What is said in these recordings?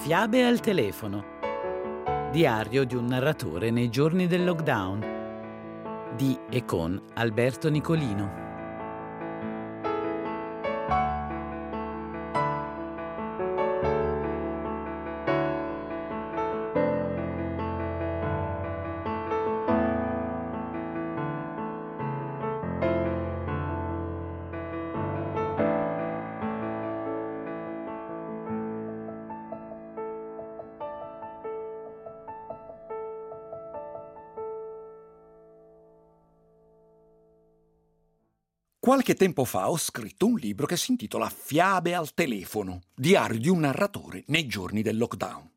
Fiabe al telefono. Diario di un narratore nei giorni del lockdown. Di e con Alberto Nicolino. Qualche tempo fa ho scritto un libro che si intitola Fiabe al telefono, diario di un narratore nei giorni del lockdown.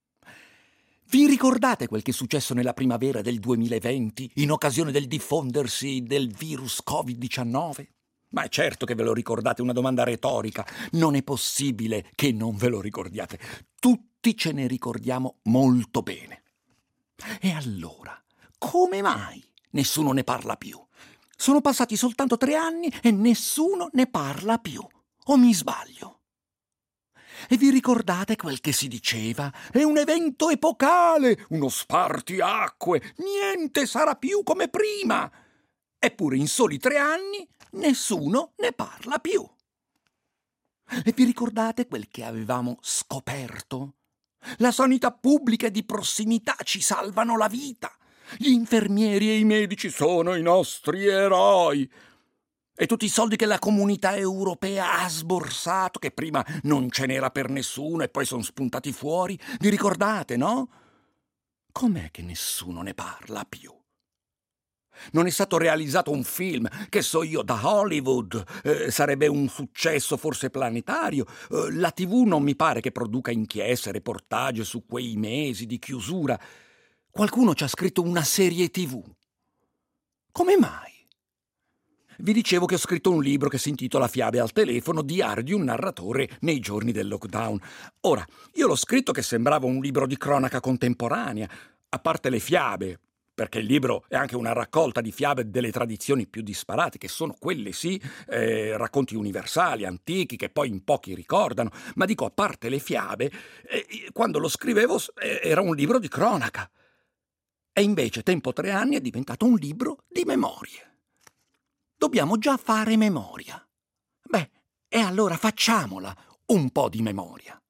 Vi ricordate quel che è successo nella primavera del 2020 in occasione del diffondersi del virus Covid-19? Ma è certo che ve lo ricordate, una domanda retorica. Non è possibile che non ve lo ricordiate. Tutti ce ne ricordiamo molto bene. E allora, come mai nessuno ne parla più? Sono passati soltanto 3 anni e nessuno ne parla più. O mi sbaglio? E vi ricordate quel che si diceva? È un evento epocale, uno spartiacque, niente sarà più come prima. Eppure in soli 3 anni nessuno ne parla più. E vi ricordate quel che avevamo scoperto? La sanità pubblica e di prossimità ci salvano la vita. Gli infermieri e i medici sono i nostri eroi. E tutti i soldi che la comunità europea ha sborsato, che prima non ce n'era per nessuno e poi sono spuntati fuori, vi ricordate, no? Com'è che nessuno ne parla più? Non è stato realizzato un film, che so io, da Hollywood, sarebbe un successo forse planetario. La TV non mi pare che produca inchieste, reportage su quei mesi di chiusura. Qualcuno ci ha scritto una serie TV. Come mai? Vi dicevo che ho scritto un libro che si intitola Fiabe al telefono, diario di un narratore nei giorni del lockdown. Ora, io l'ho scritto che sembrava un libro di cronaca contemporanea, a parte le fiabe, perché il libro è anche una raccolta di fiabe delle tradizioni più disparate, che sono quelle sì, racconti universali, antichi, che poi in pochi ricordano. Ma dico, a parte le fiabe, quando lo scrivevo era un libro di cronaca. E invece, tempo 3 anni, è diventato un libro di memorie. Dobbiamo già fare memoria. Beh, e allora facciamola un po' di memoria.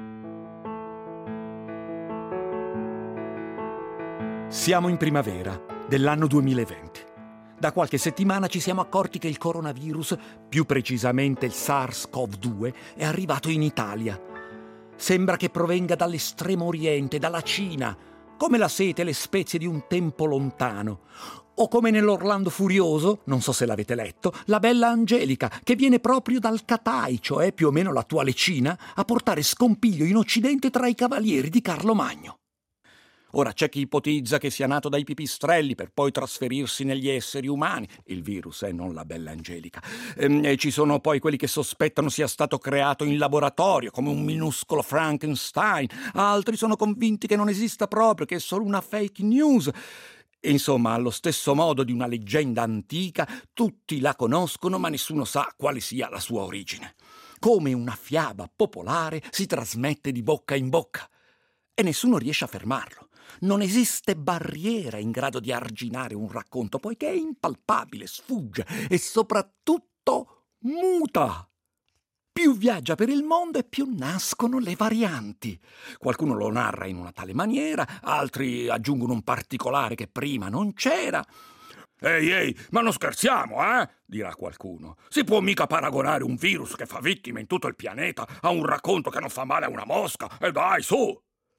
Siamo in primavera dell'anno 2020. Da qualche settimana ci siamo accorti che il coronavirus, più precisamente il SARS-CoV-2, è arrivato in Italia. Sembra che provenga dall'estremo oriente, dalla Cina, come la sete e le spezie di un tempo lontano. O come nell'Orlando Furioso, non so se l'avete letto, la bella Angelica, che viene proprio dal Catai, cioè più o meno l'attuale Cina, a portare scompiglio in Occidente tra i cavalieri di Carlo Magno. Ora c'è chi ipotizza che sia nato dai pipistrelli per poi trasferirsi negli esseri umani, il virus, non la bella Angelica. E ci sono poi quelli che sospettano sia stato creato in laboratorio, come un minuscolo Frankenstein. Altri sono convinti che non esista proprio, che è solo una fake news. Insomma, allo stesso modo di una leggenda antica, tutti la conoscono, ma nessuno sa quale sia la sua origine. Come una fiaba popolare si trasmette di bocca in bocca e nessuno riesce a fermarlo. Non esiste barriera in grado di arginare un racconto, poiché è impalpabile, sfugge e soprattutto muta. Più viaggia per il mondo e più nascono le varianti. Qualcuno lo narra in una tale maniera, altri aggiungono un particolare che prima non c'era. Ehi, ma non scherziamo, dirà qualcuno. Si può mica paragonare un virus che fa vittime in tutto il pianeta a un racconto che non fa male a una mosca? E dai, su!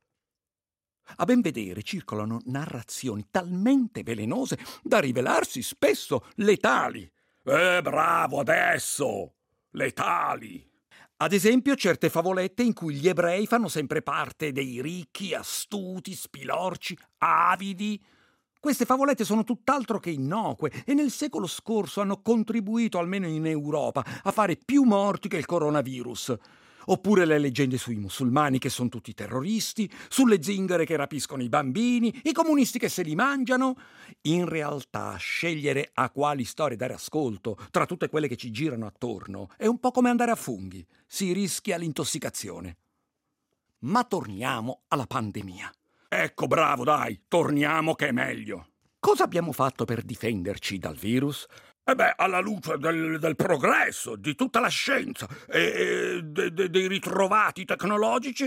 A ben vedere circolano narrazioni talmente velenose da rivelarsi spesso letali. Bravo adesso! Letali! Ad esempio certe favolette in cui gli ebrei fanno sempre parte dei ricchi, astuti, spilorci, avidi. Queste favolette sono tutt'altro che innocue e nel secolo scorso hanno contribuito, almeno in Europa, a fare più morti che il coronavirus. Oppure le leggende sui musulmani che sono tutti terroristi, sulle zingare che rapiscono i bambini, i comunisti che se li mangiano. In realtà, scegliere a quali storie dare ascolto tra tutte quelle che ci girano attorno è un po' come andare a funghi. Si rischia l'intossicazione. Ma torniamo alla pandemia. Ecco, bravo, dai, torniamo che è meglio. Cosa abbiamo fatto per difenderci dal virus? Alla luce del progresso, di tutta la scienza e dei ritrovati tecnologici,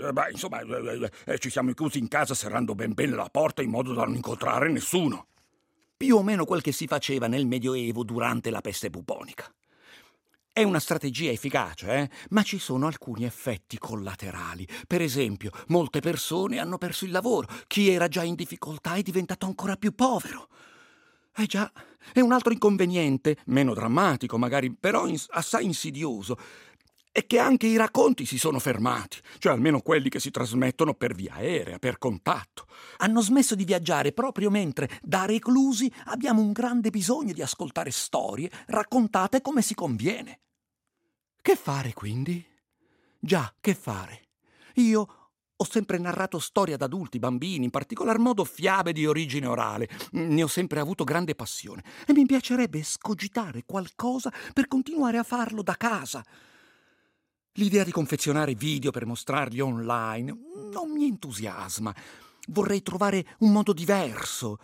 ci siamo chiusi in casa serrando ben bene la porta in modo da non incontrare nessuno. Più o meno quel che si faceva nel Medioevo durante la peste bubonica. È una strategia efficace, ma ci sono alcuni effetti collaterali. Per esempio, molte persone hanno perso il lavoro. Chi era già in difficoltà è diventato ancora più povero. Già, è un altro inconveniente, meno drammatico magari, però assai insidioso, è che anche i racconti si sono fermati, cioè almeno quelli che si trasmettono per via aerea, per contatto. Hanno smesso di viaggiare proprio mentre, da reclusi, abbiamo un grande bisogno di ascoltare storie raccontate come si conviene. Che fare, quindi? Già, che fare? Io ho sempre narrato storie ad adulti, bambini, in particolar modo fiabe di origine orale. Ne ho sempre avuto grande passione e mi piacerebbe escogitare qualcosa per continuare a farlo da casa. L'idea di confezionare video per mostrarli online non mi entusiasma. Vorrei trovare un modo diverso.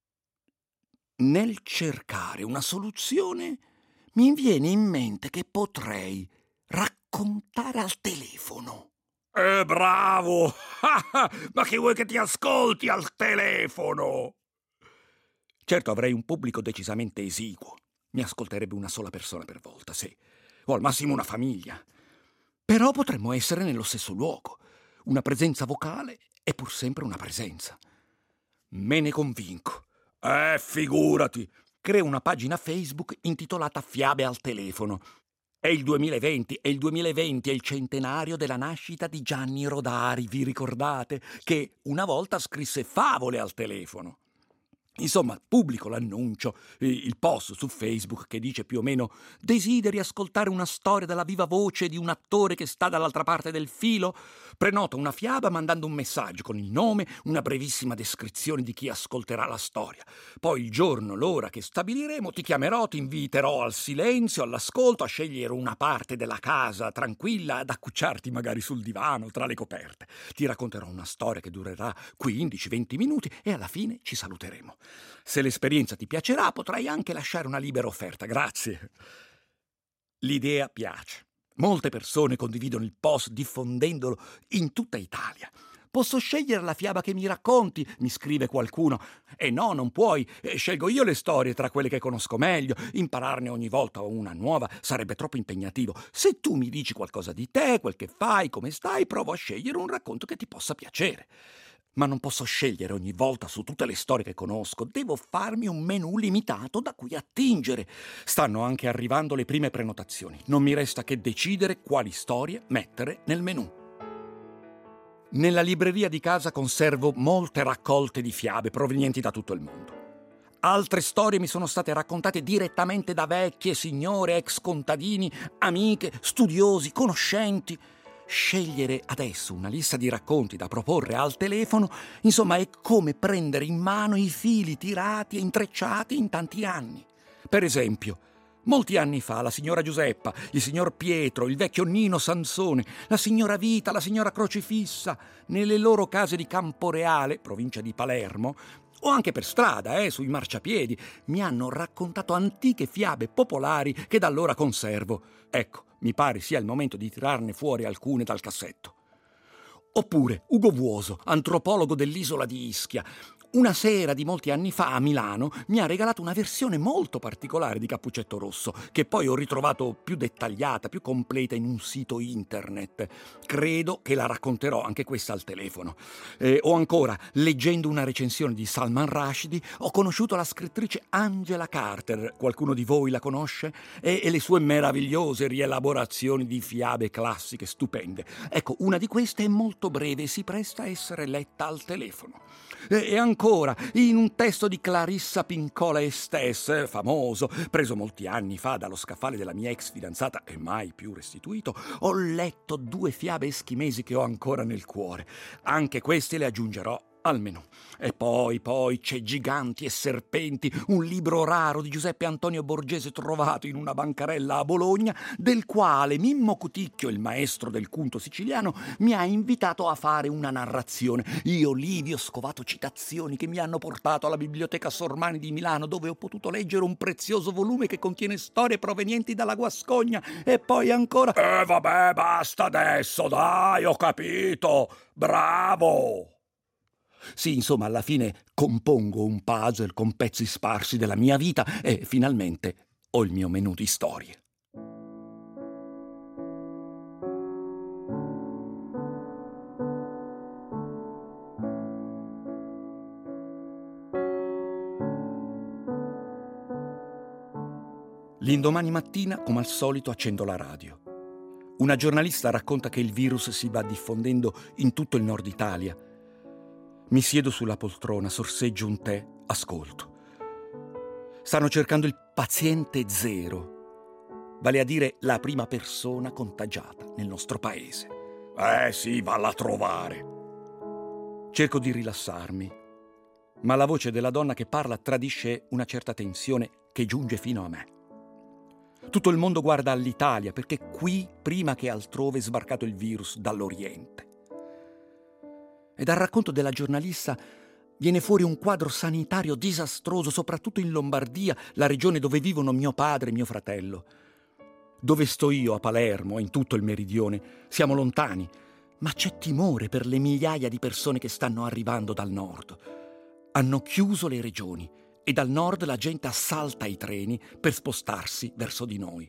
Nel cercare una soluzione mi viene in mente che potrei raccontare al telefono. Bravo! Ma che vuoi che ti ascolti al telefono? Certo, avrei un pubblico decisamente esiguo. Mi ascolterebbe una sola persona per volta, sì. O al massimo una famiglia. Però potremmo essere nello stesso luogo. Una presenza vocale è pur sempre una presenza. Me ne convinco. Figurati! Creo una pagina Facebook intitolata Fiabe al telefono. È il 2020 e il 2020 è il centenario della nascita di Gianni Rodari, vi ricordate? Che una volta scrisse favole al telefono. Insomma, pubblico l'annuncio, il post su Facebook che dice più o meno: desideri ascoltare una storia dalla viva voce di un attore che sta dall'altra parte del filo? Prenota una fiaba mandando un messaggio con il nome, una brevissima descrizione di chi ascolterà la storia. Poi il giorno, l'ora che stabiliremo, ti chiamerò, ti inviterò al silenzio, all'ascolto, a scegliere una parte della casa tranquilla, ad accucciarti magari sul divano, tra le coperte. Ti racconterò una storia che durerà 15-20 minuti e alla fine ci saluteremo. Se l'esperienza ti piacerà, potrai anche lasciare una libera offerta, grazie. L'idea piace. Molte persone condividono il post diffondendolo in tutta Italia. Posso scegliere la fiaba che mi racconti? Mi scrive qualcuno. No, non puoi. Scelgo io le storie tra quelle che conosco meglio. Impararne ogni volta una nuova sarebbe troppo impegnativo. Se tu mi dici qualcosa di te, quel che fai, come stai, provo a scegliere un racconto che ti possa piacere. Ma non posso scegliere ogni volta su tutte le storie che conosco. Devo farmi un menù limitato da cui attingere. Stanno anche arrivando le prime prenotazioni. Non mi resta che decidere quali storie mettere nel menù. Nella libreria di casa conservo molte raccolte di fiabe provenienti da tutto il mondo. Altre storie mi sono state raccontate direttamente da vecchie signore, ex contadini, amiche, studiosi, conoscenti. Scegliere adesso una lista di racconti da proporre al telefono, insomma, è come prendere in mano i fili tirati e intrecciati in tanti anni. Per esempio, molti anni fa la signora Giuseppa, il signor Pietro, il vecchio Nino Sansone, la signora Vita, la signora Crocifissa, nelle loro case di Camporeale, provincia di Palermo, o anche per strada, sui marciapiedi, mi hanno raccontato antiche fiabe popolari che da allora conservo. Ecco, mi pare sia il momento di tirarne fuori alcune dal cassetto. Oppure Ugo Vuoso, antropologo dell'isola di Ischia. Una sera di molti anni fa a Milano mi ha regalato una versione molto particolare di Cappuccetto Rosso, che poi ho ritrovato più dettagliata, più completa in un sito internet. Credo che la racconterò anche questa al telefono. O ancora, leggendo una recensione di Salman Rushdie, ho conosciuto la scrittrice Angela Carter. Qualcuno di voi la conosce? E le sue meravigliose rielaborazioni di fiabe classiche stupende. Ecco, una di queste è molto breve e si presta a essere letta al telefono. E ancora, in un testo di Clarissa Pincola Estés, famoso, preso molti anni fa dallo scaffale della mia ex fidanzata e mai più restituito, ho letto 2 fiabe eschimesi che ho ancora nel cuore. Anche queste le aggiungerò Almeno. E poi c'è Giganti e serpenti, un libro raro di Giuseppe Antonio Borgese trovato in una bancarella a Bologna, del quale Mimmo Cuticchio, il maestro del cunto siciliano, mi ha invitato a fare una narrazione. Io lì vi ho scovato citazioni che mi hanno portato alla Biblioteca Sormani di Milano, dove ho potuto leggere un prezioso volume che contiene storie provenienti dalla Guascogna. E poi ancora... vabbè, basta adesso, dai, ho capito. Bravo! Sì, insomma, alla fine compongo un puzzle con pezzi sparsi della mia vita e finalmente ho il mio menù di storie. L'indomani mattina, come al solito, accendo la radio. Una giornalista racconta che il virus si va diffondendo in tutto il nord Italia. Mi siedo sulla poltrona, sorseggio un tè, ascolto. Stanno cercando il paziente zero, vale a dire la prima persona contagiata nel nostro paese. Sì, valla a trovare. Cerco di rilassarmi, ma la voce della donna che parla tradisce una certa tensione che giunge fino a me. Tutto il mondo guarda all'Italia perché qui, prima che altrove, è sbarcato il virus dall'Oriente. E dal racconto della giornalista viene fuori un quadro sanitario disastroso, soprattutto in Lombardia, la regione dove vivono mio padre e mio fratello. Dove sto io, a Palermo, in tutto il meridione, siamo lontani, ma c'è timore per le migliaia di persone che stanno arrivando dal nord. Hanno chiuso le regioni e dal nord la gente assalta i treni per spostarsi verso di noi.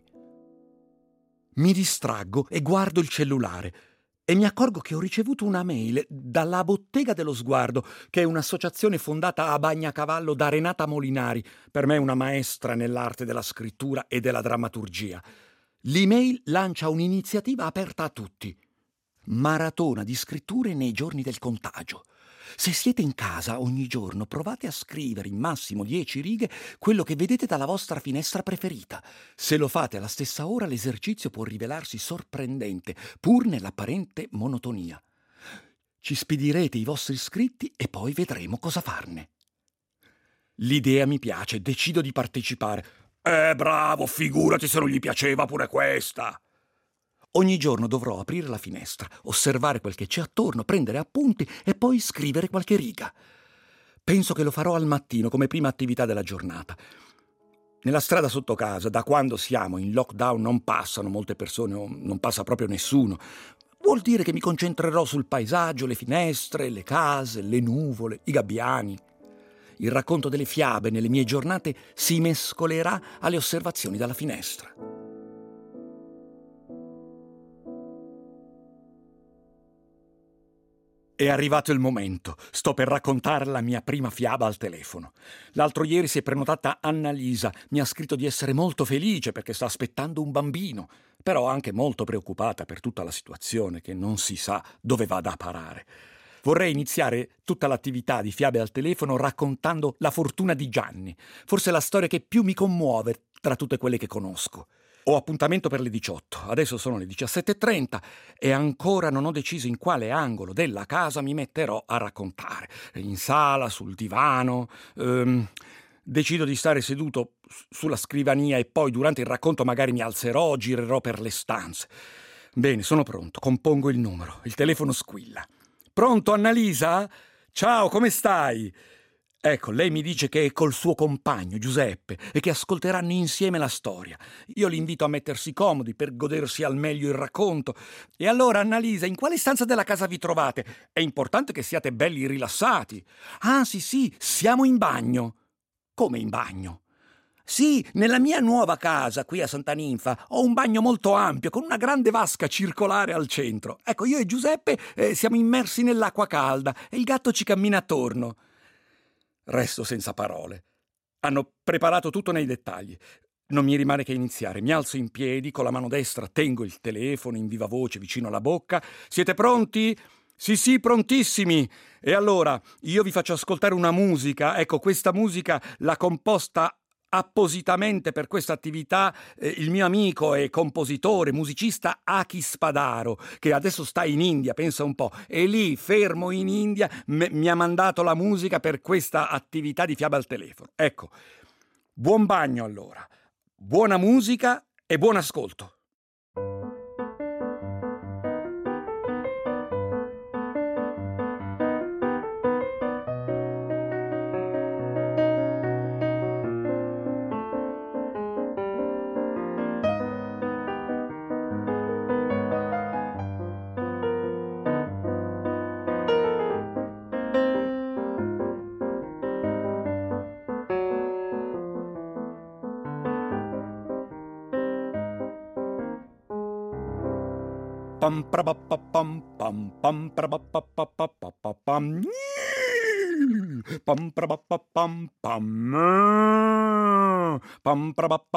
Mi distraggo e guardo il cellulare e mi accorgo che ho ricevuto una mail dalla Bottega dello Sguardo, che è un'associazione fondata a Bagnacavallo da Renata Molinari, per me una maestra nell'arte della scrittura e della drammaturgia. L'email lancia un'iniziativa aperta a tutti. Maratona di scritture nei giorni del contagio. Se siete in casa ogni giorno, provate a scrivere in massimo 10 righe quello che vedete dalla vostra finestra preferita. Se lo fate alla stessa ora, l'esercizio può rivelarsi sorprendente, pur nell'apparente monotonia. Ci spedirete i vostri scritti e poi vedremo cosa farne. L'idea mi piace, decido di partecipare. Bravo, figurati se non gli piaceva pure questa. Ogni giorno dovrò aprire la finestra, osservare quel che c'è attorno, prendere appunti e poi scrivere qualche riga. Penso che lo farò al mattino come prima attività della giornata. Nella strada sotto casa, da quando siamo in lockdown, non passano molte persone o non passa proprio nessuno. Vuol dire che mi concentrerò sul paesaggio, le finestre, le case, le nuvole, i gabbiani. Il racconto delle fiabe nelle mie giornate si mescolerà alle osservazioni dalla finestra. È arrivato il momento. Sto per raccontare la mia prima fiaba al telefono. L'altro ieri si è prenotata Annalisa. Mi ha scritto di essere molto felice perché sta aspettando un bambino, però anche molto preoccupata per tutta la situazione che non si sa dove vada a parare. Vorrei iniziare tutta l'attività di fiabe al telefono raccontando la fortuna di Gianni, forse la storia che più mi commuove tra tutte quelle che conosco. Ho appuntamento per le 18, adesso sono le 17:30 e ancora non ho deciso in quale angolo della casa mi metterò a raccontare. In sala, sul divano. Decido di stare seduto sulla scrivania e poi durante il racconto magari mi alzerò, girerò per le stanze. Bene, sono pronto, compongo il numero, il telefono squilla. Pronto, Annalisa? Ciao, come stai? Ecco, lei mi dice che è col suo compagno, Giuseppe, e che ascolteranno insieme la storia. Io li invito a mettersi comodi per godersi al meglio il racconto. E allora, Annalisa, in quale stanza della casa vi trovate? È importante che siate belli rilassati. Ah, sì, siamo in bagno. Come in bagno? Sì, nella mia nuova casa, qui a Santa Ninfa, ho un bagno molto ampio, con una grande vasca circolare al centro. Ecco, io e Giuseppe siamo immersi nell'acqua calda e il gatto ci cammina attorno. Resto senza parole. Hanno preparato tutto nei dettagli. Non mi rimane che iniziare. Mi alzo in piedi, con la mano destra tengo il telefono in viva voce vicino alla bocca. Siete pronti? Sì, prontissimi. E allora, io vi faccio ascoltare una musica. Ecco, questa musica l'ha composta appositamente per questa attività il mio amico e compositore, musicista Aki Spadaro, che adesso sta in India, pensa un po', e lì, fermo in India, mi ha mandato la musica per questa attività di Fiaba al telefono. Ecco, buon bagno allora, buona musica e buon ascolto. Pam pam pam pam pam pam pam pam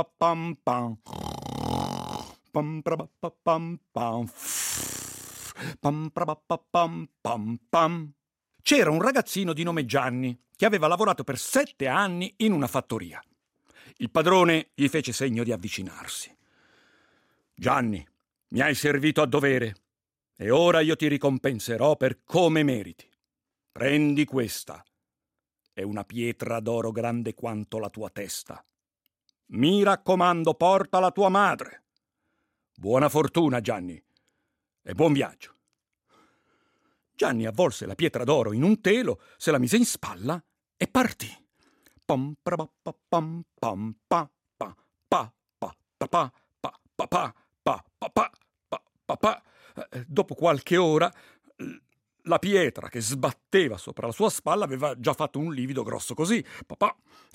pam. C'era un ragazzino di nome Gianni che aveva lavorato per 7 anni in una fattoria. Il padrone gli fece segno di avvicinarsi. Gianni, mi hai servito a dovere e ora io ti ricompenserò per come meriti. Prendi questa. È una pietra d'oro grande quanto la tua testa. Mi raccomando, portala a tua madre. Buona fortuna, Gianni, e buon viaggio. Gianni avvolse la pietra d'oro in un telo, se la mise in spalla e partì. Pam pam pam pam pa pa pa pa pa pa pa pa pa pa. Dopo qualche ora la pietra che sbatteva sopra la sua spalla aveva già fatto un livido grosso così. Papà.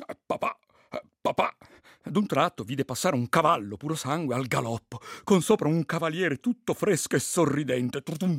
Ad un tratto vide passare un cavallo puro sangue al galoppo, con sopra un cavaliere tutto fresco e sorridente.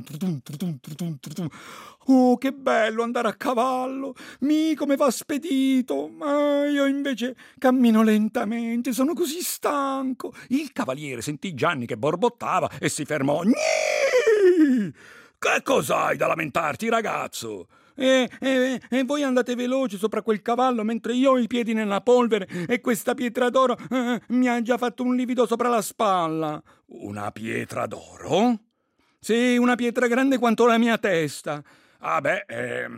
Oh, che bello andare a cavallo! Come va spedito! Ma io invece cammino lentamente, sono così stanco. Il cavaliere sentì Gianni che borbottava e si fermò. Gni! Che cos'hai da lamentarti, ragazzo? E voi andate veloci sopra quel cavallo mentre io ho i piedi nella polvere e questa pietra d'oro mi ha già fatto un livido sopra la spalla. Una pietra d'oro? Sì, una pietra grande quanto la mia testa. Ah beh,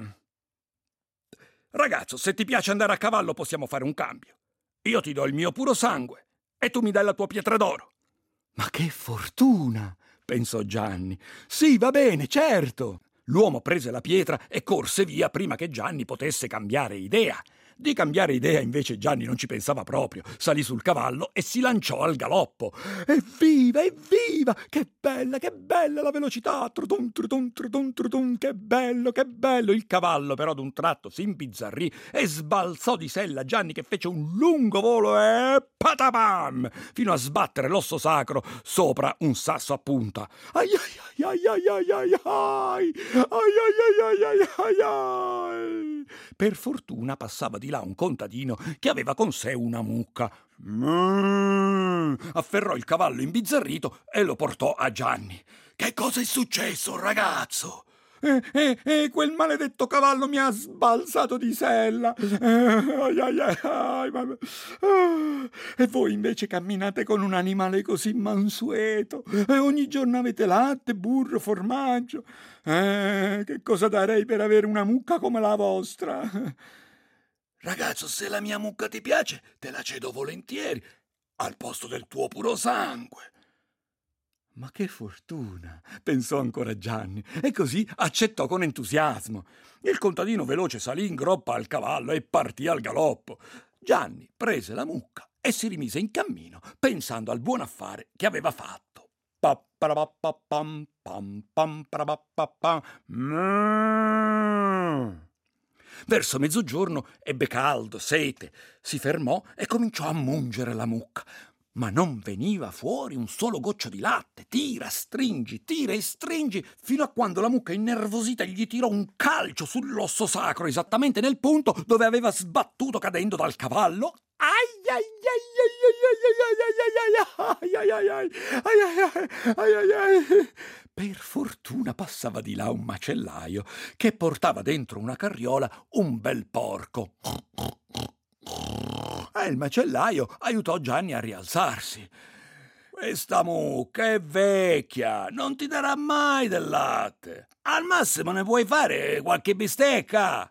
ragazzo, se ti piace andare a cavallo possiamo fare un cambio. Io ti do il mio puro sangue e tu mi dai la tua pietra d'oro. Ma che fortuna, pensò Gianni. Sì, va bene, certo. L'uomo prese la pietra e corse via prima che Gianni potesse cambiare idea. Di cambiare idea invece Gianni non ci pensava proprio. Salì sul cavallo e si lanciò al galoppo. Evviva, evviva! Che bella la velocità! Trudum, trudum, trudum, trudum, che bello, che bello! Il cavallo però ad un tratto si imbizzarrì e sbalzò di sella Gianni, che fece un lungo volo e patapam! Fino a sbattere l'osso sacro sopra un sasso a punta. Ai ai ai ai ai ai ai ai ai ai. Per fortuna passava di là un contadino che aveva con sé una mucca. Afferrò il cavallo imbizzarrito e lo portò a Gianni. Che cosa è successo, ragazzo? Quel maledetto cavallo mi ha sbalzato di sella. E voi invece camminate con un animale così mansueto. Ogni giorno avete latte, burro, formaggio. Che cosa darei per avere una mucca come la vostra? Ragazzo, se la mia mucca ti piace, te la cedo volentieri, al posto del tuo puro sangue. Ma che fortuna, pensò ancora Gianni, e così accettò con entusiasmo. Il contadino veloce salì in groppa al cavallo e partì al galoppo. Gianni prese la mucca e si rimise in cammino, pensando al buon affare che aveva fatto. Verso mezzogiorno ebbe caldo, sete, si fermò e cominciò a mungere la mucca. Ma non veniva fuori un solo goccio di latte. Tira e stringi, fino a quando la mucca innervosita gli tirò un calcio sull'osso sacro, esattamente nel punto dove aveva sbattuto cadendo dal cavallo. Per fortuna passava di là un macellaio che portava dentro una carriola un bel porco. E il macellaio aiutò Gianni a rialzarsi. Questa mucca è vecchia, non ti darà mai del latte. Al massimo ne puoi fare qualche bistecca.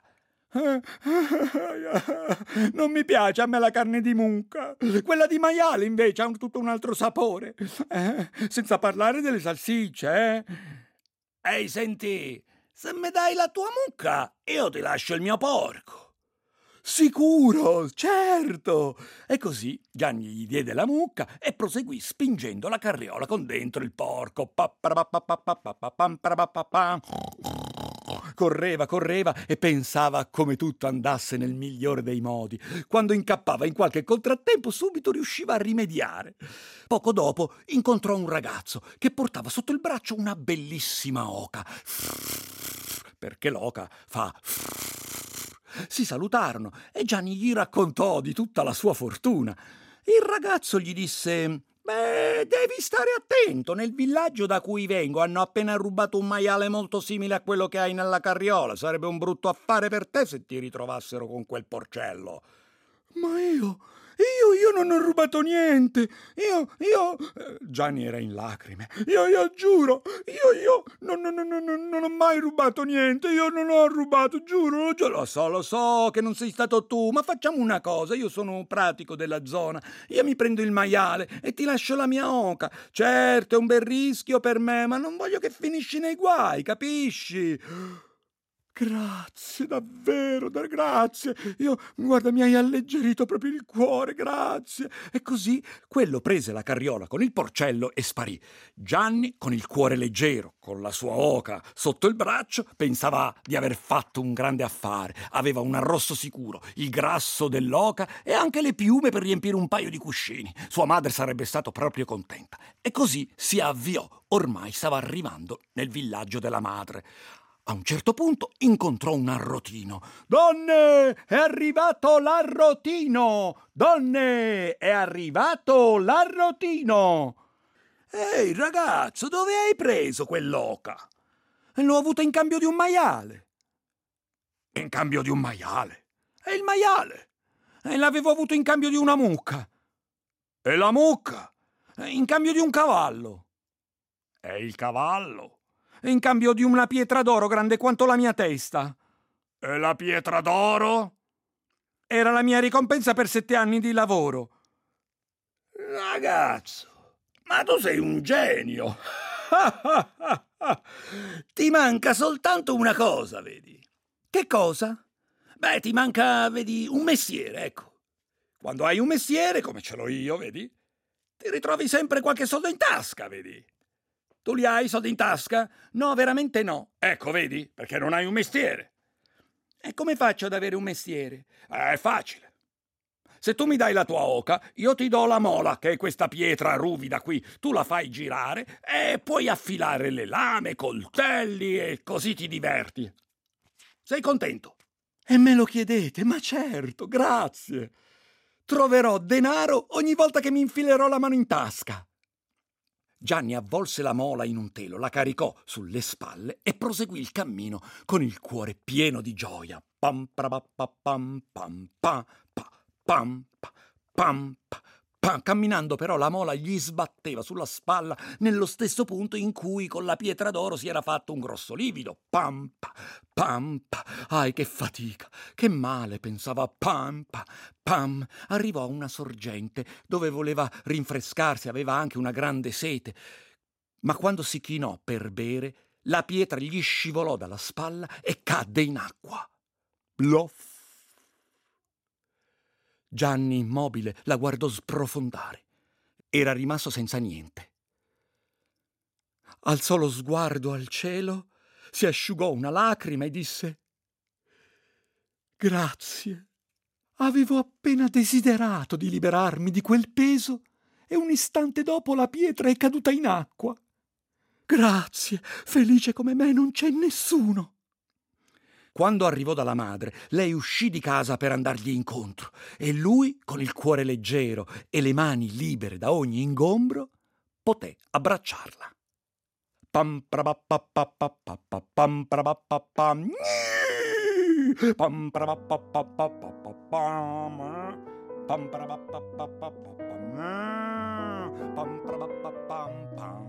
Non mi piace a me la carne di mucca. Quella di maiale invece ha tutto un altro sapore. Senza parlare delle salsicce, Ehi, senti, se mi dai la tua mucca, io ti lascio il mio porco. Sicuro, certo! E così Gianni gli diede la mucca e proseguì spingendo la carriola con dentro il porco. Correva e pensava a come tutto andasse nel migliore dei modi. Quando incappava in qualche contrattempo, subito riusciva a rimediare. Poco dopo incontrò un ragazzo che portava sotto il braccio una bellissima oca. Perché l'oca fa... Si salutarono e Gianni gli raccontò di tutta la sua fortuna. Il ragazzo gli disse: «Beh, devi stare attento, nel villaggio da cui vengo hanno appena rubato un maiale molto simile a quello che hai nella carriola. Sarebbe un brutto affare per te se ti ritrovassero con quel porcello». «Ma io non ho rubato niente. Io... Gianni era in lacrime. Io giuro, io non ho mai rubato niente. Io non ho rubato, giuro. Lo so che non sei stato tu, ma facciamo una cosa. Io sono un pratico della zona. Io mi prendo il maiale e ti lascio la mia oca. Certo, è un bel rischio per me, ma non voglio che finisci nei guai, capisci?» «Grazie, davvero, grazie. Guarda, mi hai alleggerito proprio il cuore, grazie». E così quello prese la carriola con il porcello e sparì. Gianni, con il cuore leggero, con la sua oca sotto il braccio, pensava di aver fatto un grande affare. Aveva un arrosto sicuro, il grasso dell'oca e anche le piume per riempire un paio di cuscini. Sua madre sarebbe stata proprio contenta. E così si avviò. Ormai stava arrivando nel villaggio della madre. A un certo punto incontrò un arrotino. «Donne, è arrivato l'arrotino! Donne, è arrivato l'arrotino!» «Ehi, ragazzo, dove hai preso quell'oca?» «L'ho avuta in cambio di un maiale». «In cambio di un maiale? E il maiale?» «E l'avevo avuto in cambio di una mucca». «E la mucca?» «In cambio di un cavallo». «E il cavallo?» «In cambio di una pietra d'oro grande quanto la mia testa». «E la pietra d'oro?» «Era la mia ricompensa per 7 anni di lavoro». «Ragazzo, ma tu sei un genio!» «Ti manca soltanto una cosa, vedi?» «Che cosa?» «Beh, ti manca, vedi, un mestiere, ecco. Quando hai un mestiere, come ce l'ho io, vedi, ti ritrovi sempre qualche soldo in tasca, vedi?» «Tu li hai i soldi in tasca?» «No, veramente no». «Ecco, vedi? Perché non hai un mestiere». «E come faccio ad avere un mestiere?» «È facile. Se tu mi dai la tua oca, io ti do la mola, che è questa pietra ruvida qui. Tu la fai girare e puoi affilare le lame, coltelli e così ti diverti. Sei contento?» «E me lo chiedete? Ma certo, grazie. Troverò denaro ogni volta che mi infilerò la mano in tasca». Gianni avvolse la mola in un telo, la caricò sulle spalle e proseguì il cammino con il cuore pieno di gioia. Pam pam pam pam pam pam pam pam. Camminando però la mola gli sbatteva sulla spalla nello stesso punto in cui con la pietra d'oro si era fatto un grosso livido. Pam pam. Ai, che fatica, che male, pensava. Pam pam. Arrivò a una sorgente dove voleva rinfrescarsi, aveva anche una grande sete. Ma quando si chinò per bere, la pietra gli scivolò dalla spalla e cadde in acqua. Plof. Gianni, immobile, la guardò sprofondare. Era rimasto senza niente. Alzò lo sguardo al cielo, si asciugò una lacrima e disse: «Grazie. Avevo appena desiderato di liberarmi di quel peso e un istante dopo la pietra è caduta in acqua. Grazie, felice come me non c'è nessuno». Quando arrivò dalla madre, lei uscì di casa per andargli incontro e lui, con il cuore leggero e le mani libere da ogni ingombro, poté abbracciarla. Pam prapapapapapapam pam prapapapam pam prapapapapapam. Pam parapapapapapam. Pam parapapapam pam.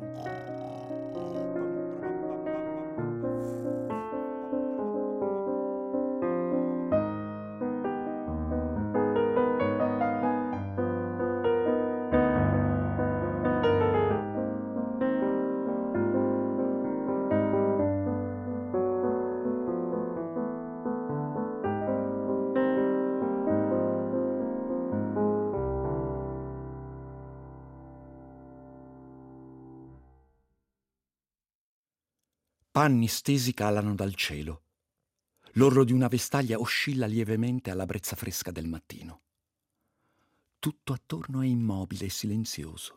Panni stesi calano dal cielo. L'orlo di una vestaglia oscilla lievemente alla brezza fresca del mattino. Tutto attorno è immobile e silenzioso.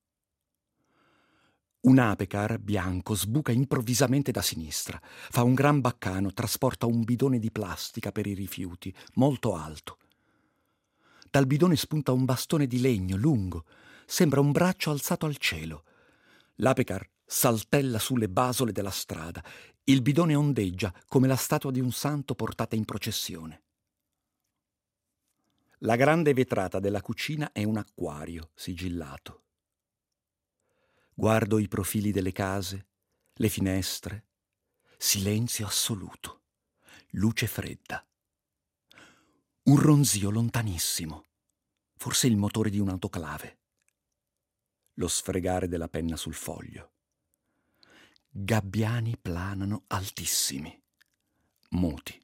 Un apecar bianco sbuca improvvisamente da sinistra, fa un gran baccano, trasporta un bidone di plastica per i rifiuti, molto alto. Dal bidone spunta un bastone di legno lungo, sembra un braccio alzato al cielo. L'apecar saltella sulle basole della strada. Il bidone ondeggia come la statua di un santo portata in processione. La grande vetrata della cucina è un acquario sigillato. Guardo i profili delle case, le finestre. Silenzio assoluto. Luce fredda. Un ronzio lontanissimo. Forse il motore di un'autoclave. Lo sfregare della penna sul foglio. Gabbiani planano altissimi, muti.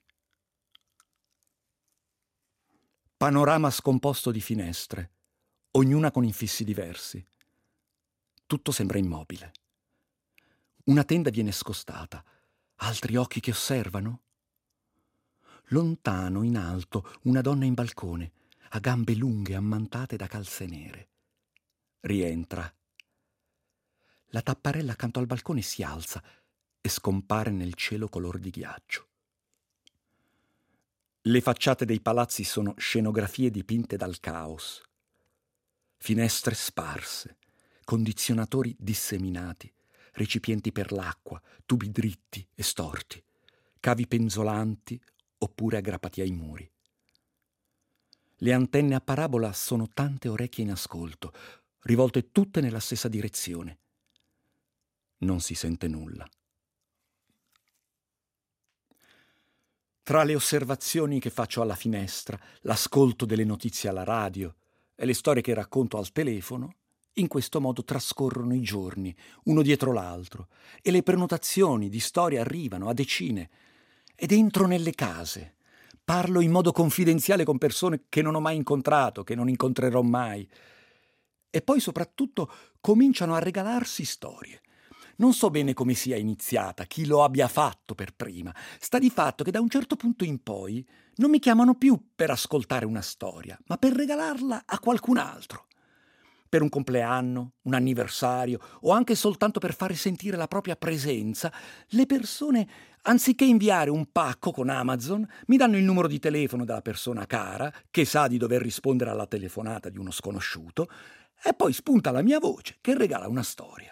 Panorama scomposto di finestre, ognuna con infissi diversi. Tutto sembra immobile. Una tenda viene scostata, altri occhi che osservano. Lontano, in alto, una donna in balcone, a gambe lunghe ammantate da calze nere. Rientra. La tapparella accanto al balcone si alza e scompare nel cielo color di ghiaccio. Le facciate dei palazzi sono scenografie dipinte dal caos. Finestre sparse, condizionatori disseminati, recipienti per l'acqua, tubi dritti e storti, cavi penzolanti oppure aggrappati ai muri. Le antenne a parabola sono tante orecchie in ascolto, rivolte tutte nella stessa direzione. Non si sente nulla. Tra le osservazioni che faccio alla finestra, l'ascolto delle notizie alla radio e le storie che racconto al telefono, in questo modo trascorrono i giorni, uno dietro l'altro, e le prenotazioni di storie arrivano a decine. Ed entro nelle case, parlo in modo confidenziale con persone che non ho mai incontrato, che non incontrerò mai. E poi soprattutto cominciano a regalarsi storie. Non so bene come sia iniziata, chi lo abbia fatto per prima. Sta di fatto che da un certo punto in poi non mi chiamano più per ascoltare una storia, ma per regalarla a qualcun altro. Per un compleanno, un anniversario o anche soltanto per fare sentire la propria presenza, le persone, anziché inviare un pacco con Amazon, mi danno il numero di telefono della persona cara, che sa di dover rispondere alla telefonata di uno sconosciuto, e poi spunta la mia voce che regala una storia.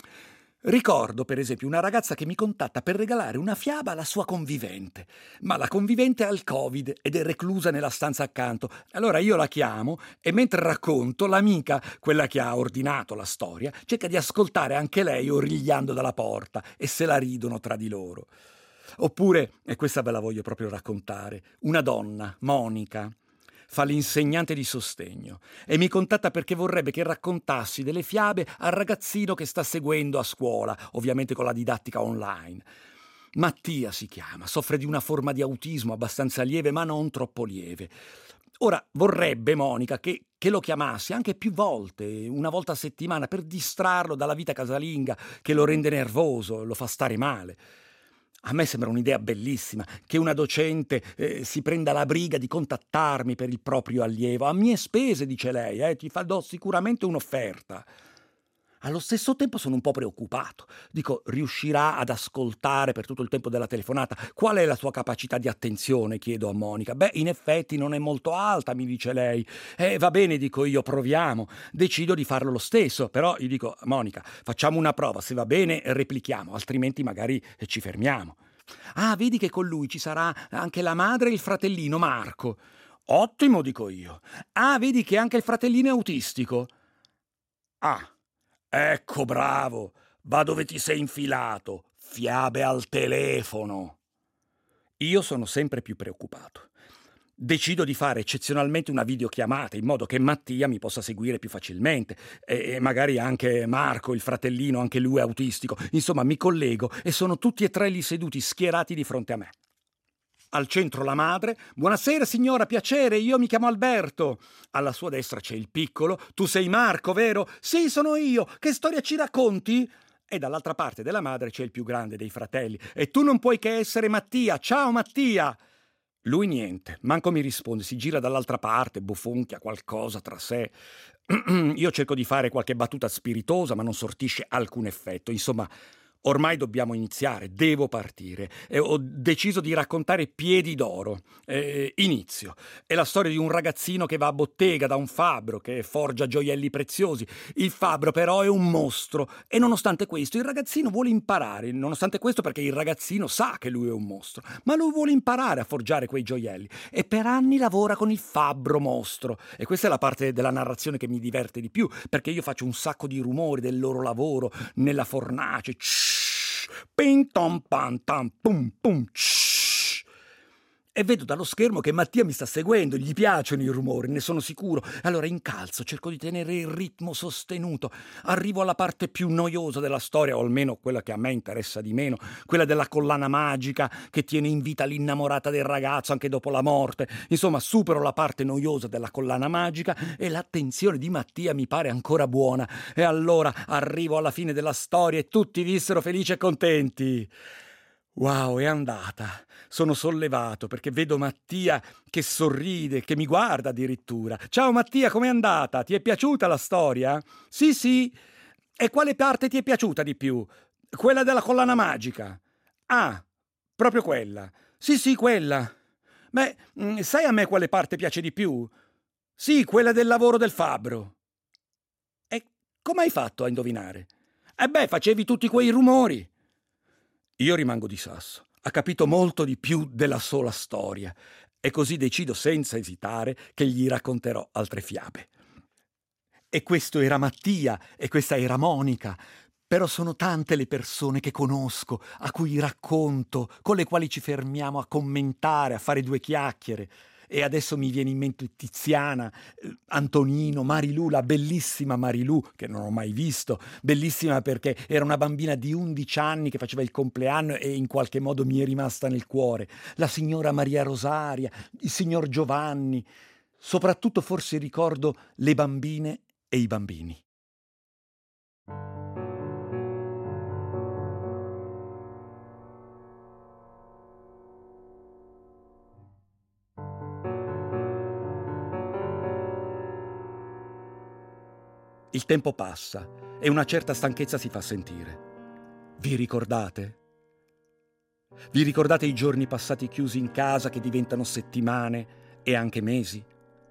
Ricordo, per esempio, una ragazza che mi contatta per regalare una fiaba alla sua convivente, ma la convivente ha il Covid ed è reclusa nella stanza accanto. Allora io la chiamo e mentre racconto, l'amica, quella che ha ordinato la storia, cerca di ascoltare anche lei origliando dalla porta e se la ridono tra di loro. Oppure, e questa ve la voglio proprio raccontare, una donna, Monica, fa l'insegnante di sostegno e mi contatta perché vorrebbe che raccontassi delle fiabe al ragazzino che sta seguendo a scuola, ovviamente con la didattica online. Mattia si chiama, soffre di una forma di autismo abbastanza lieve ma non troppo lieve. Ora vorrebbe Monica che lo chiamassi anche più volte, una volta a settimana, per distrarlo dalla vita casalinga che lo rende nervoso, lo fa stare male. A me sembra un'idea bellissima che una docente si prenda la briga di contattarmi per il proprio allievo. A mie spese, dice lei, ti do sicuramente un'offerta. Allo stesso tempo sono un po' preoccupato. Dico, riuscirà ad ascoltare per tutto il tempo della telefonata? Qual è la sua capacità di attenzione? Chiedo a Monica. Beh, in effetti non è molto alta, mi dice lei. Va bene, dico io, proviamo. Decido di farlo lo stesso, però gli dico, Monica, facciamo una prova, se va bene replichiamo, altrimenti magari ci fermiamo. Ah, vedi che con lui ci sarà anche la madre e il fratellino Marco. Ottimo, dico io. Ah, vedi che anche il fratellino è autistico? Ah, ecco, bravo. Va dove ti sei infilato. Fiabe al telefono. Io sono sempre più preoccupato. Decido di fare eccezionalmente una videochiamata in modo che Mattia mi possa seguire più facilmente e magari anche Marco, il fratellino, anche lui è autistico. Insomma, mi collego e sono tutti e tre lì seduti schierati di fronte a me. Al centro la madre. Buonasera signora, piacere, io mi chiamo Alberto. Alla sua destra c'è il piccolo. Tu sei Marco, vero? Sì, sono io. Che storia ci racconti? E dall'altra parte della madre c'è il più grande dei fratelli. E tu non puoi che essere Mattia. Ciao Mattia. Lui niente, manco mi risponde, si gira dall'altra parte, bofonchia qualcosa tra sé. Io cerco di fare qualche battuta spiritosa, ma non sortisce alcun effetto. Insomma, ormai dobbiamo iniziare, devo partire. E ho deciso di raccontare Piedi d'Oro. Inizio. È la storia di un ragazzino che va a bottega da un fabbro che forgia gioielli preziosi. Il fabbro però è un mostro e nonostante questo il ragazzino vuole imparare. Nonostante questo perché il ragazzino sa che lui è un mostro, ma lui vuole imparare a forgiare quei gioielli e per anni lavora con il fabbro mostro. E questa è la parte della narrazione che mi diverte di più, perché io faccio un sacco di rumori del loro lavoro nella fornace. Ping tom pam tam pum pum. E vedo dallo schermo che Mattia mi sta seguendo, gli piacciono i rumori, ne sono sicuro. Allora incalzo, cerco di tenere il ritmo sostenuto. Arrivo alla parte più noiosa della storia, o almeno quella che a me interessa di meno, quella della collana magica che tiene in vita l'innamorata del ragazzo anche dopo la morte. Insomma, supero la parte noiosa della collana magica e l'attenzione di Mattia mi pare ancora buona. E allora arrivo alla fine della storia e tutti vissero felici e contenti. Wow, è andata. Sono sollevato perché vedo Mattia che sorride, che mi guarda addirittura. Ciao Mattia, com'è andata? Ti è piaciuta la storia? Sì, sì. E quale parte ti è piaciuta di più? Quella della collana magica. Ah, proprio quella. Sì, sì, quella. Beh, sai a me quale parte piace di più? Sì, quella del lavoro del fabbro. E come hai fatto a indovinare? Facevi tutti quei rumori. Io rimango di sasso. Ha capito molto di più della sola storia e così decido senza esitare che gli racconterò altre fiabe. E questo era Mattia e questa era Monica. Però sono tante le persone che conosco, a cui racconto, con le quali ci fermiamo a commentare, a fare due chiacchiere. E adesso mi viene in mente Tiziana, Antonino, Marilù, la bellissima Marilù, che non ho mai visto, bellissima perché era una bambina di 11 anni che faceva il compleanno e in qualche modo mi è rimasta nel cuore, la signora Maria Rosaria, il signor Giovanni, soprattutto forse ricordo le bambine e i bambini. Il tempo passa e una certa stanchezza si fa sentire. Vi ricordate? Vi ricordate i giorni passati chiusi in casa che diventano settimane e anche mesi?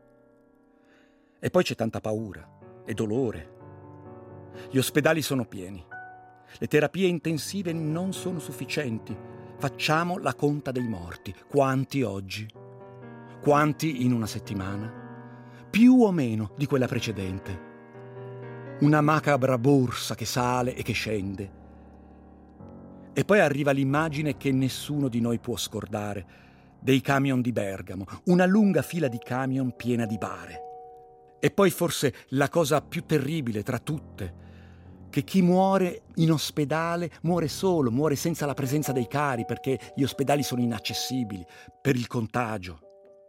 E poi c'è tanta paura e dolore. Gli ospedali sono pieni. Le terapie intensive non sono sufficienti. Facciamo la conta dei morti. Quanti oggi? Quanti in una settimana? Più o meno di quella precedente. Una macabra borsa che sale e che scende. E poi arriva l'immagine che nessuno di noi può scordare, dei camion di Bergamo, una lunga fila di camion piena di bare. E poi forse la cosa più terribile tra tutte, che chi muore in ospedale muore solo, muore senza la presenza dei cari, perché gli ospedali sono inaccessibili per il contagio.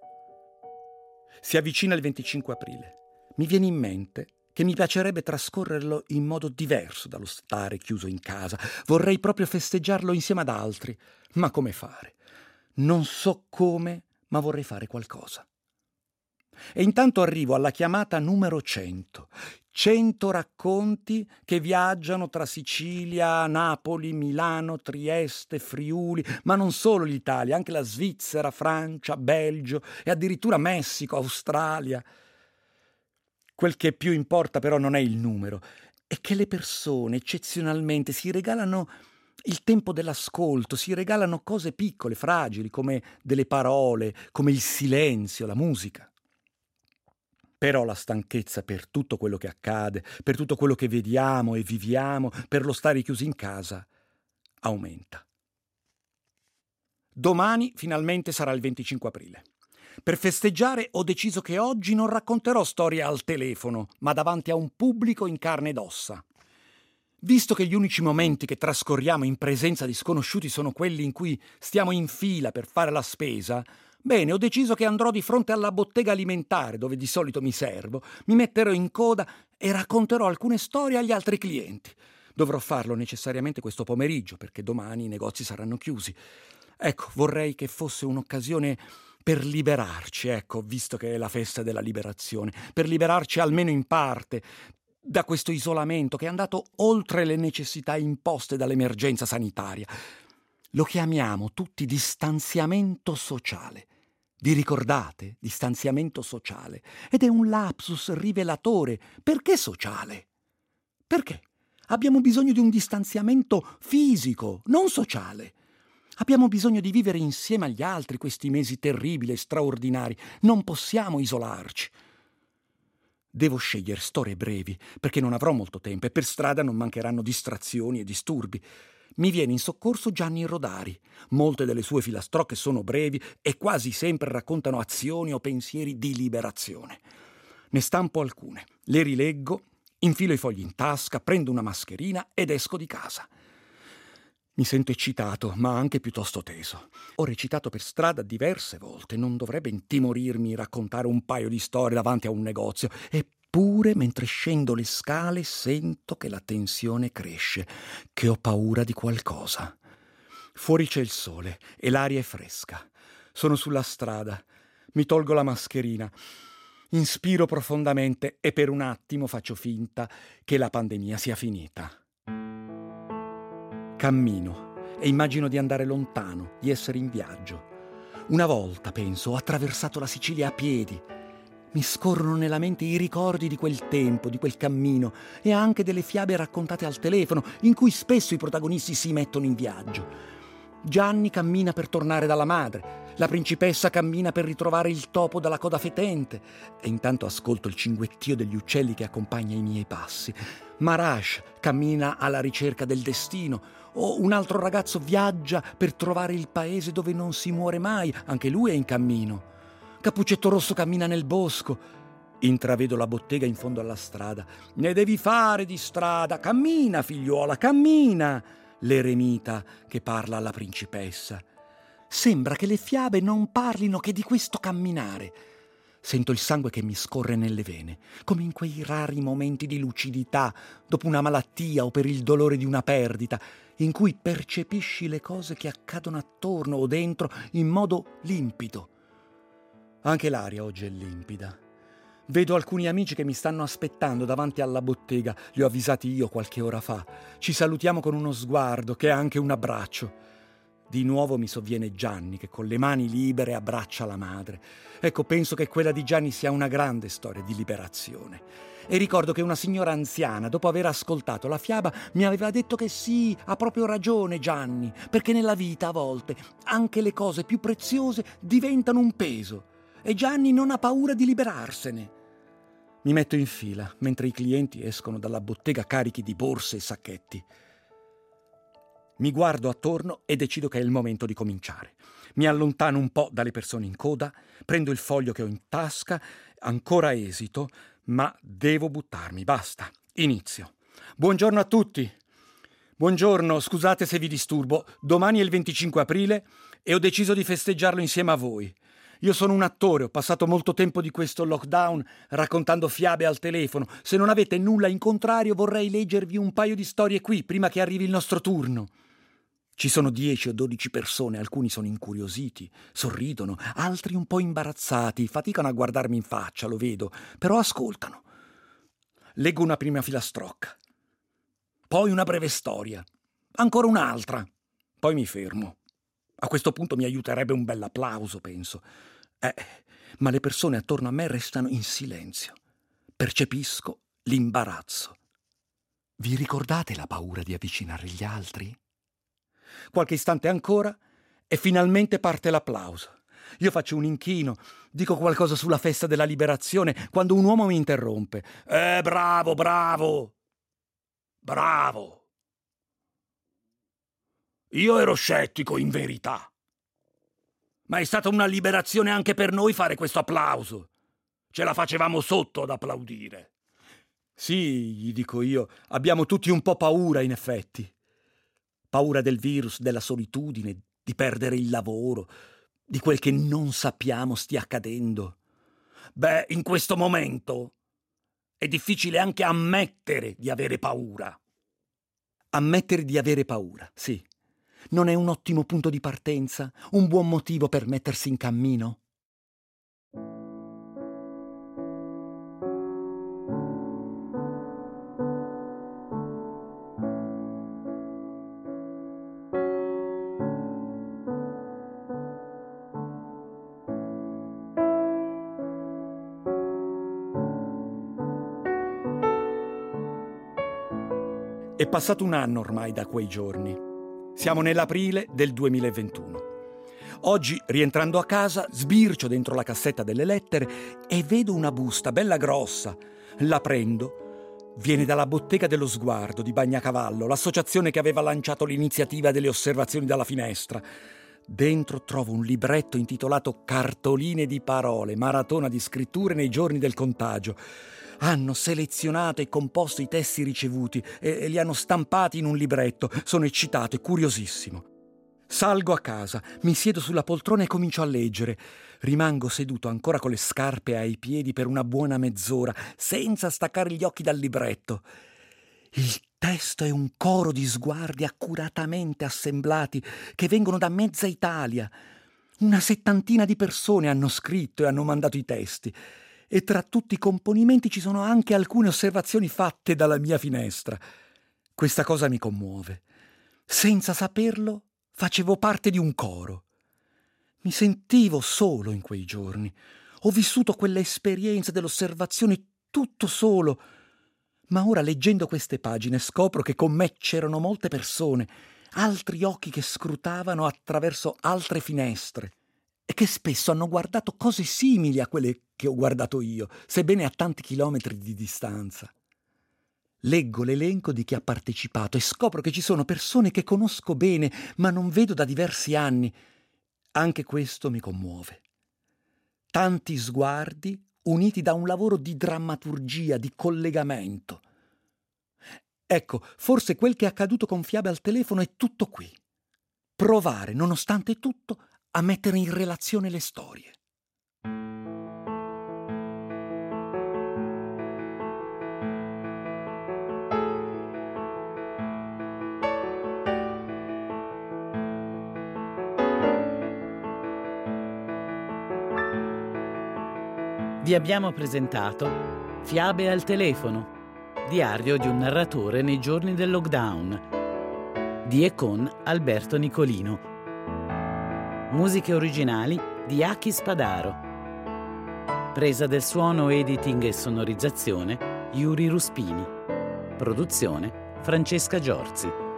Si avvicina il 25 aprile. Mi viene in mente che mi piacerebbe trascorrerlo in modo diverso dallo stare chiuso in casa. Vorrei proprio festeggiarlo insieme ad altri. Ma come fare? Non so come, ma vorrei fare qualcosa. E intanto arrivo alla chiamata numero 100. 100 racconti che viaggiano tra Sicilia, Napoli, Milano, Trieste, Friuli, ma non solo l'Italia, anche la Svizzera, Francia, Belgio e addirittura Messico, Australia. Quel che più importa però non è il numero, è che le persone eccezionalmente si regalano il tempo dell'ascolto, si regalano cose piccole, fragili, come delle parole, come il silenzio, la musica. Però la stanchezza per tutto quello che accade, per tutto quello che vediamo e viviamo, per lo stare chiusi in casa, aumenta. Domani finalmente sarà il 25 aprile. Per festeggiare ho deciso che oggi non racconterò storie al telefono, ma davanti a un pubblico in carne ed ossa. Visto che gli unici momenti che trascorriamo in presenza di sconosciuti sono quelli in cui stiamo in fila per fare la spesa, bene, ho deciso che andrò di fronte alla bottega alimentare dove di solito mi servo, mi metterò in coda e racconterò alcune storie agli altri clienti. Dovrò farlo necessariamente questo pomeriggio perché domani i negozi saranno chiusi. Ecco, vorrei che fosse un'occasione per liberarci, ecco, visto che è la festa della liberazione, per liberarci almeno in parte da questo isolamento che è andato oltre le necessità imposte dall'emergenza sanitaria. Lo chiamiamo tutti distanziamento sociale. Vi ricordate? Distanziamento sociale. Ed è un lapsus rivelatore. Perché sociale? Perché? Abbiamo bisogno di un distanziamento fisico, non sociale. Abbiamo bisogno di vivere insieme agli altri questi mesi terribili e straordinari. Non possiamo isolarci. Devo scegliere storie brevi, perché non avrò molto tempo e per strada non mancheranno distrazioni e disturbi. Mi viene in soccorso Gianni Rodari. Molte delle sue filastrocche sono brevi e quasi sempre raccontano azioni o pensieri di liberazione. Ne stampo alcune, le rileggo, infilo i fogli in tasca, prendo una mascherina ed esco di casa. Mi sento eccitato, ma anche piuttosto teso. Ho recitato per strada diverse volte, non dovrebbe intimorirmi raccontare un paio di storie davanti a un negozio. Eppure, mentre scendo le scale, sento che la tensione cresce, che ho paura di qualcosa. Fuori c'è il sole e l'aria è fresca. Sono sulla strada. Mi tolgo la mascherina. Inspiro profondamente e per un attimo faccio finta che la pandemia sia finita. Cammino e immagino di andare lontano, di essere in viaggio. Una volta, penso, ho attraversato la Sicilia a piedi. Mi scorrono nella mente i ricordi di quel tempo, di quel cammino e anche delle fiabe raccontate al telefono in cui spesso i protagonisti si mettono in viaggio. Gianni cammina per tornare dalla madre, la principessa cammina per ritrovare il topo dalla coda fetente e intanto ascolto il cinguettio degli uccelli che accompagna i miei passi. Marash cammina alla ricerca del destino o un altro ragazzo viaggia per trovare il paese dove non si muore mai, anche lui è in cammino. Cappuccetto Rosso cammina nel bosco. Intravedo la bottega in fondo alla strada. Ne devi fare di strada, cammina figliuola, cammina! L'eremita che parla alla principessa. Sembra che le fiabe non parlino che di questo camminare. Sento il sangue che mi scorre nelle vene, come in quei rari momenti di lucidità dopo una malattia o per il dolore di una perdita, in cui percepisci le cose che accadono attorno o dentro in modo limpido. Anche l'aria oggi è limpida. Vedo alcuni amici che mi stanno aspettando davanti alla bottega, li ho avvisati io qualche ora fa. Ci salutiamo con uno sguardo, che è anche un abbraccio. Di nuovo mi sovviene Gianni, che con le mani libere abbraccia la madre. Ecco, penso che quella di Gianni sia una grande storia di liberazione. E ricordo che una signora anziana, dopo aver ascoltato la fiaba, mi aveva detto che sì, ha proprio ragione Gianni, perché nella vita a volte anche le cose più preziose diventano un peso. E Gianni non ha paura di liberarsene. Mi metto in fila, mentre i clienti escono dalla bottega carichi di borse e sacchetti. Mi guardo attorno e decido che è il momento di cominciare. Mi allontano un po' dalle persone in coda, prendo il foglio che ho in tasca, ancora esito, ma devo buttarmi, basta, inizio. Buongiorno a tutti. Buongiorno, scusate se vi disturbo, domani è il 25 aprile e ho deciso di festeggiarlo insieme a voi. Io sono un attore, ho passato molto tempo di questo lockdown raccontando fiabe al telefono. Se non avete nulla in contrario vorrei leggervi un paio di storie qui, prima che arrivi il nostro turno. Ci sono 10 o 12 persone, alcuni sono incuriositi, sorridono, altri un po' imbarazzati, faticano a guardarmi in faccia, lo vedo, però ascoltano. Leggo una prima filastrocca, poi una breve storia, ancora un'altra, poi mi fermo. A questo punto mi aiuterebbe un bell'applauso, penso. Ma le persone attorno a me restano in silenzio. Percepisco l'imbarazzo. Vi ricordate la paura di avvicinare gli altri? qualche istante ancora e finalmente parte l'applauso. Io faccio un inchino, dico qualcosa sulla festa della liberazione, quando un uomo mi interrompe. Bravo, bravo! Bravo! Io ero scettico, in verità. Ma è stata una liberazione anche per noi fare questo applauso. Ce la facevamo sotto ad applaudire. Sì, gli dico io, abbiamo tutti un po' paura, in effetti. Paura del virus, della solitudine, di perdere il lavoro, di quel che non sappiamo stia accadendo. Beh, in questo momento è difficile anche ammettere di avere paura. Ammettere di avere paura, sì. Non è un ottimo punto di partenza? Un buon motivo per mettersi in cammino? È passato un anno ormai da quei giorni. Siamo nell'aprile del 2021. Oggi, rientrando a casa, sbircio dentro la cassetta delle lettere e vedo una busta bella grossa. La prendo. Viene dalla Bottega dello Sguardo di Bagnacavallo, l'associazione che aveva lanciato l'iniziativa delle osservazioni dalla finestra. Dentro trovo un libretto intitolato Cartoline di parole, maratona di scritture nei giorni del contagio. Hanno selezionato e composto i testi ricevuti e li hanno stampati in un libretto. Sono eccitato e curiosissimo. Salgo a casa, mi siedo sulla poltrona e comincio a leggere. Rimango seduto ancora con le scarpe ai piedi per una buona mezz'ora, senza staccare gli occhi dal libretto. Il testo è un coro di sguardi accuratamente assemblati che vengono da mezza Italia. Una settantina di persone hanno scritto e hanno mandato i testi. E tra tutti i componimenti ci sono anche alcune osservazioni fatte dalla mia finestra. Questa cosa mi commuove. Senza saperlo, facevo parte di un coro. Mi sentivo solo in quei giorni. Ho vissuto quell'esperienza dell'osservazione tutto solo. Ma ora, leggendo queste pagine, scopro che con me c'erano molte persone, altri occhi che scrutavano attraverso altre finestre e che spesso hanno guardato cose simili a quelle che ho guardato io, sebbene a tanti chilometri di distanza. Leggo l'elenco di chi ha partecipato e scopro che ci sono persone che conosco bene, ma non vedo da diversi anni. Anche questo mi commuove. Tanti sguardi uniti da un lavoro di drammaturgia, di collegamento. Ecco, forse quel che è accaduto con Fiabe al telefono è tutto qui. Provare, nonostante tutto, a mettere in relazione le storie. Vi abbiamo presentato Fiabe al telefono, diario di un narratore nei giorni del lockdown, di e con Alberto Nicolino. Musiche originali di Aki Spadaro. Presa del suono, editing e sonorizzazione Yuri Ruspini. Produzione Francesca Giorzi.